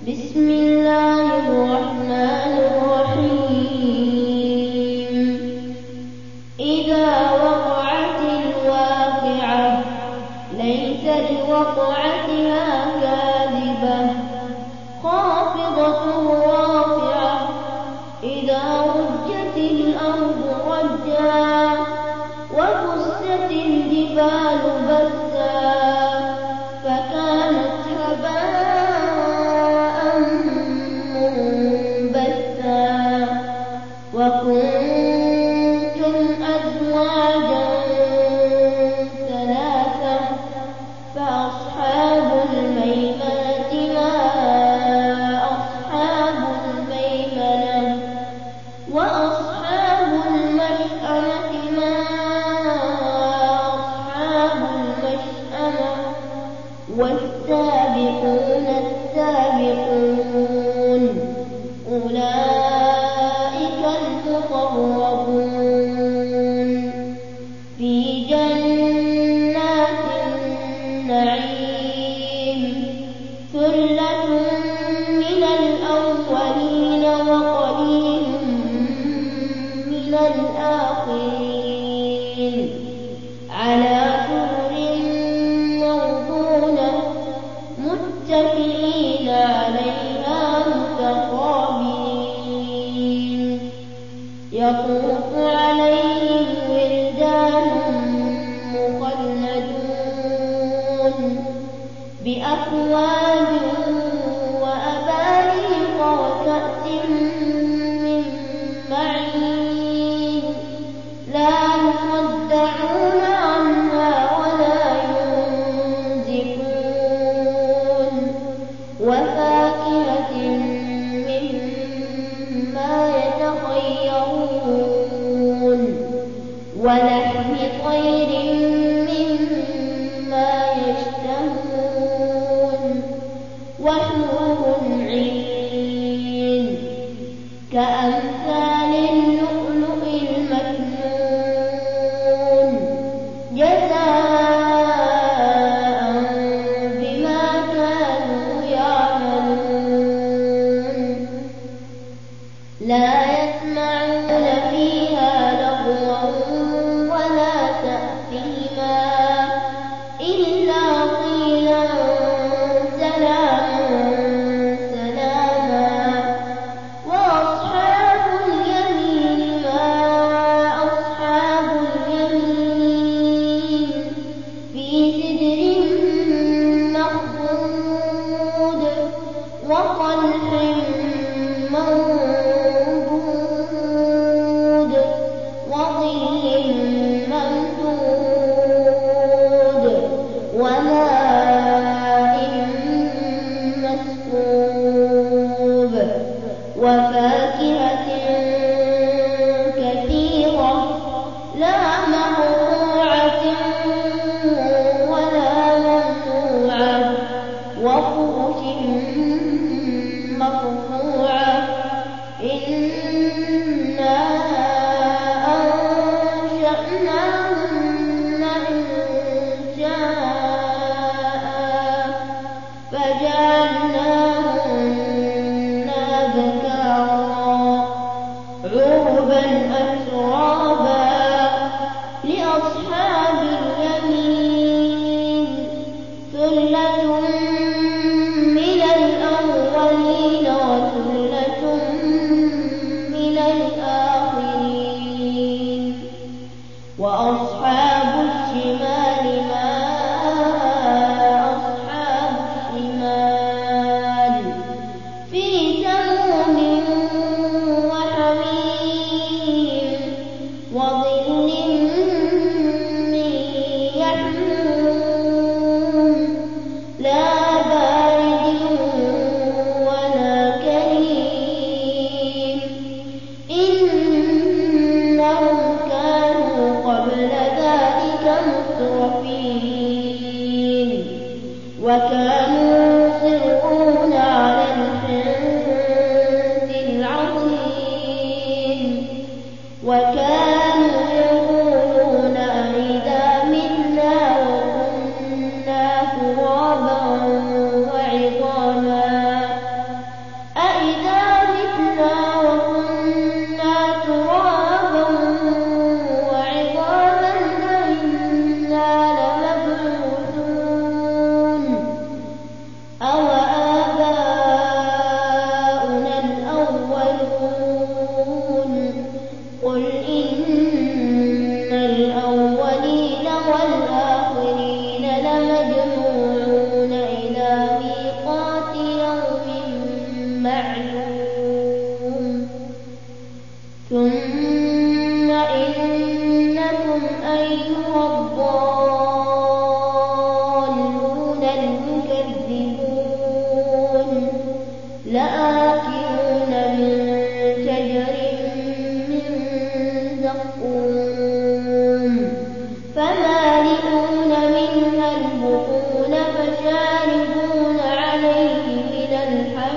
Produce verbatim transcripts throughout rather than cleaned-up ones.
بسم الله الرحمن الرحيم إذا وقعت الواقعة ليس لوقعتها كاذبة خافضة رافعة إذا رجت الأرض رجا وبست الجبال بسا فكانت هباء منبثا وكنتم أزواجا ثلاثة فأصحاب الميمنة ما أصحاب الميمنة وأصحاب المشأمة ما أصحاب المشأمة والسابقون السابقون أولئك المقربون في جنات النعيم ثلة من الأولين وقليل من الآخرين على سرر موضونة متكئين عليها متقابلين يطوف عليهم ولدان مخلدون بأكواب وأباريق وكأس من معين لا يصدعون عنها ولا ينزفون وفاكهة مما يتخيرون ولحم طير مما يشتهون وحور عين كأمثال اللؤلؤ المكنون جزاء بما كانوا يعملون لا يسمعون فيها لغوا ولا تأثيما إلا قيلا سلاما سلاما وأصحاب اليمين ما أصحاب اليمين في سدر مخضود وطلح منضود وظل ممدود وماء مسكوب وفاكهة كثيرة لا مقطوعة ولا ممنوعة وفرش مرفوعة إنا أنشأناهن إنشاء فجعلناهن أبكارا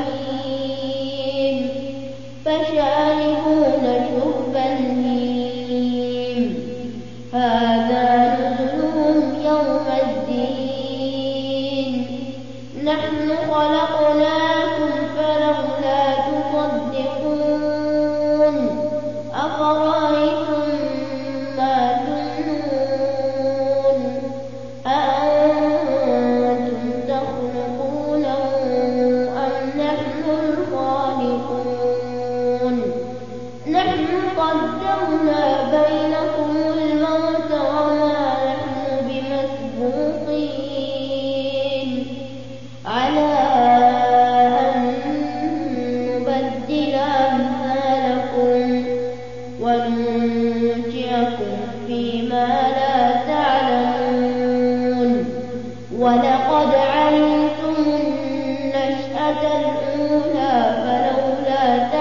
الحميم فشاربون شرب الهيم هذا نزلهم يوم الدين نحن خلقناكم فلولا تصدقون أفرأيتم ما تمنون أأنتم تخلقونه أم نحن الخالقون نحن قدرنا بينكم الموت وما نحن بمسبوقين على أن نبدل أمثالكم وننشئكم فيما لا تعلمون ولقد علمتم النشأة الأولى فلولا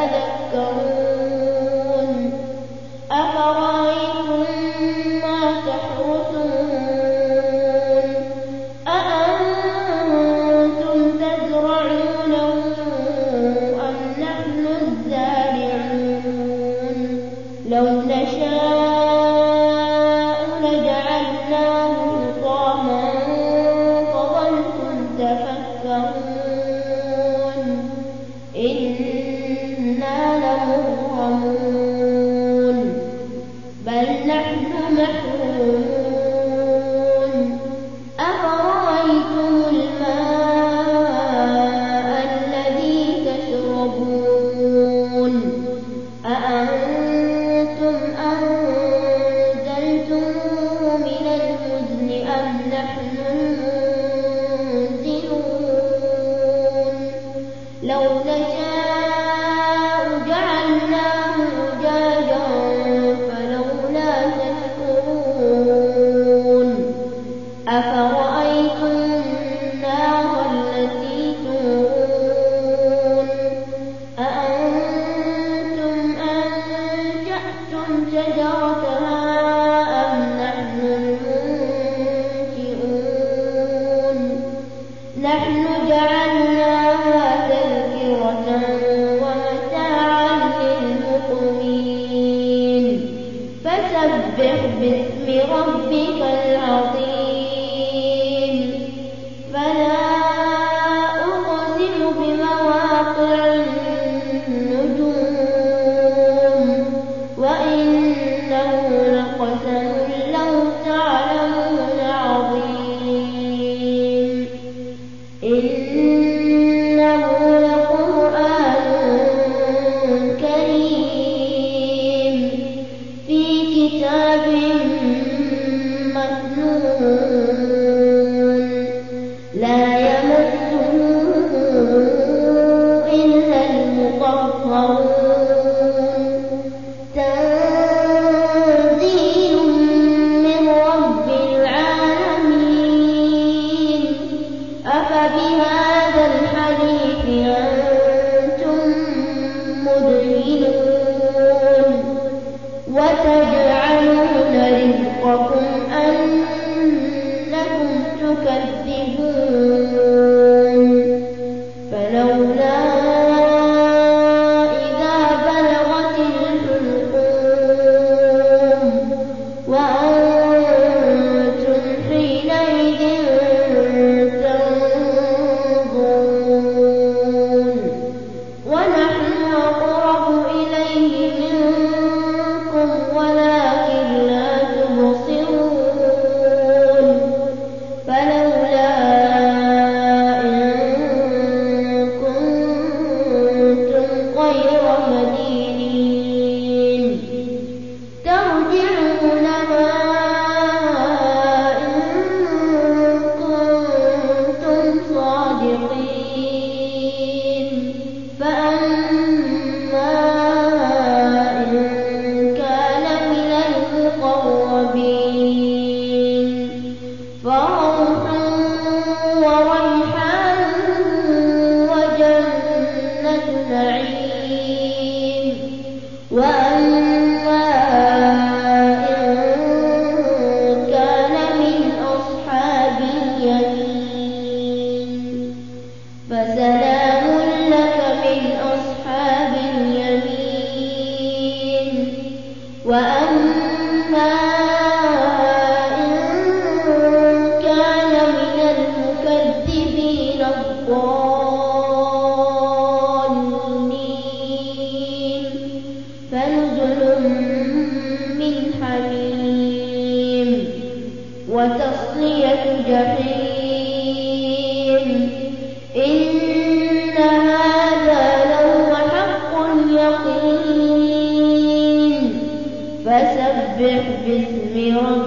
تذكرون أفرأيتم ما تحرثون أأنتم تزرعونه أم نحن الزارعون لو نشاء لجعلناه حطاما فظلتم تفكرون إنا لمغرمون بل نحن محرومون أفرأيتم الماء الذي تشربون أأنتم أنزلتموه من المزن أم نحن المنزلون لو نشاء جعلناه أجاجا فلولا تشكرون أفرأيتم النار التي تورون أأنتم أنشأتم شجرتها أم نحن المنشئون نحن جعلناها تذكرة ومتاعا للمقوين فسبح باسم ربك العظيم فلا أقسم بمواقع النجوم وإنه لقسم لو تعلمون عظيم إنه لقرآن كريم في كتاب مكنون لا يمسه إلا المطهرون تنزيل من رب العالمين أفبهذا الحديث أنتم مدهنون وتجعلون رزقكم أنكم تكذبون فلولا إذا بلغت الحلقوم وأنتم حينئذ تنظرون ونحن أقرب إليه منكم ولكن لا تبصرون فلولا إن كنتم غير مدينين ترجعونها إن كنتم صادقين فأما إن كان من المقربين فروح وريحان وجنة نعيم وأما إن كان من أصحاب اليمين فسلام لك الضالين فنزل من حميم وتصلية جحيم إن هذا لهو حق اليقين فسبح باسم ربك